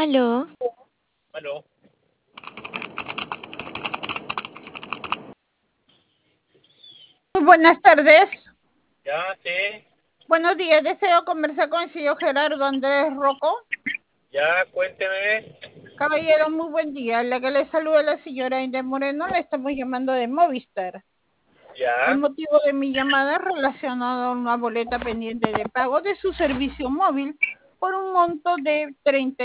Aló, Aló, Muy buenas tardes. ya, sí, Buenos días. Deseo conversar con el señor Gerardo Andrés Rocco. ya, cuénteme. Caballero, muy buen día. La que le saluda la señora Inés Moreno. Le estamos llamando de Movistar. El Ya, motivo de mi llamada es relacionado a una boleta pendiente de pago de su servicio móvil por un monto de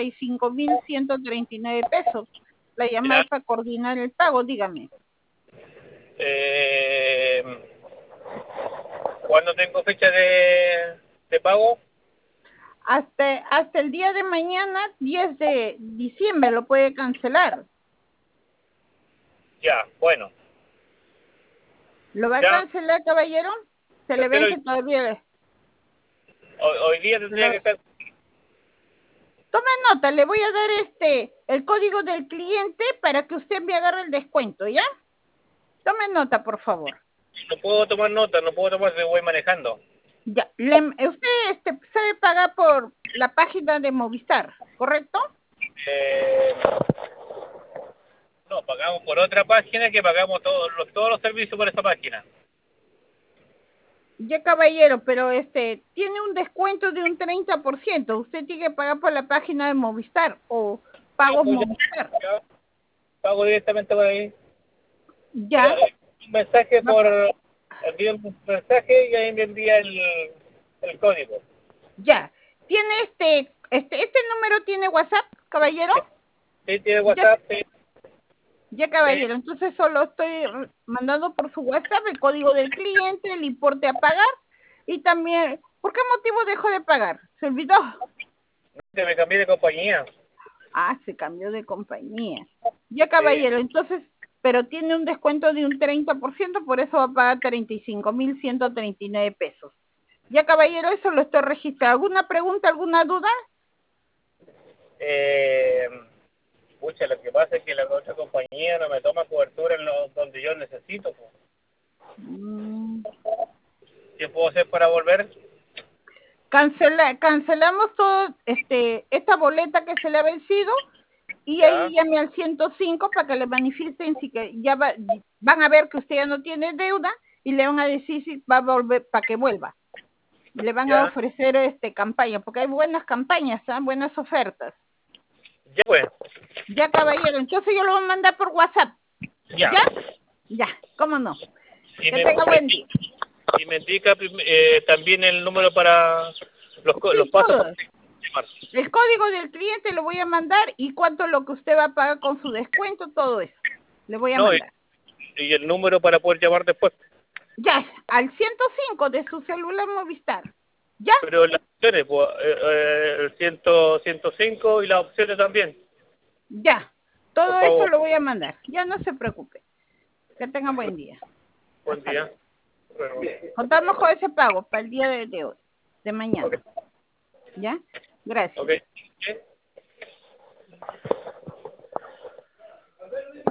35.139 pesos. La llamada ya. es para coordinar el pago, dígame. Eh, ¿Cuándo tengo fecha de pago? Hasta el día de mañana, 10 de diciembre, lo puede cancelar. Ya, bueno, ¿Lo va a ya, cancelar, caballero? Se le cancelo vence todavía. hoy día tendría que estar. Tome nota, le voy a dar el código del cliente para que usted me agarre el descuento, ¿ya? Tome nota, por favor. No puedo tomar nota, no puedo tomar, voy manejando. Ya, usted sabe pagar por la página de Movistar, ¿correcto? Eh, no, pagamos por otra página que pagamos todos los servicios por esa página. Ya, caballero, pero tiene un descuento de un 30%. Usted tiene que pagar por la página de Movistar o Ya, pagos pues Movistar. ya, pago directamente por ahí. Ya, Un mensaje va- envío un mensaje y ahí me envía el código. ya. ¿Tiene este número tiene WhatsApp, caballero? Sí, tiene Ya, WhatsApp, sí. ya, Sí. caballero, entonces solo estoy mandando por su WhatsApp el código del cliente, el importe a pagar y también, ¿por qué motivo dejó de pagar? ¿Se olvidó? Me cambié de compañía. Ah, se cambió de compañía. Ya, Sí. caballero, entonces, pero tiene un descuento de un 30%, por eso va a pagar 35.139 pesos. Ya, caballero, eso lo estoy registrando. ¿Alguna pregunta, alguna duda? Eh, Pucha, lo que pasa es que la otra compañía no me toma cobertura donde yo necesito. Po. Mm. ¿Qué puedo hacer para volver? Cancelamos todo esta boleta que se le ha vencido y Ya, ahí llame al 105 para que le manifiesten si que van a ver que usted ya no tiene deuda y le van a decir si va a volver para que vuelva. Le van a ya, ofrecer campaña, porque hay buenas campañas, ¿eh? Buenas ofertas. ya pues, Ya, caballero, entonces yo lo voy a mandar por WhatsApp. ya. ¿Ya? Ya, cómo no. Y Que me, tenga buen día. y me indica también el número para los Sí, pasos todo. para llamar. El código del cliente lo voy a mandar y cuánto es lo que usted va a pagar con su descuento, todo eso. Le voy a No, mandar. y el número para poder llamar después. Ya, al 105 de su celular Movistar. ¿Ya? Pero las opciones, pues, el 105 y las opciones también, Ya. por Todo eso favor. lo voy a mandar. Ya no se preocupe. Que tenga buen día. Buen Hasta día. luego. Bueno, Contamos con ese pago para el día de hoy, de ok, mañana. ¿Ya? Gracias. ok.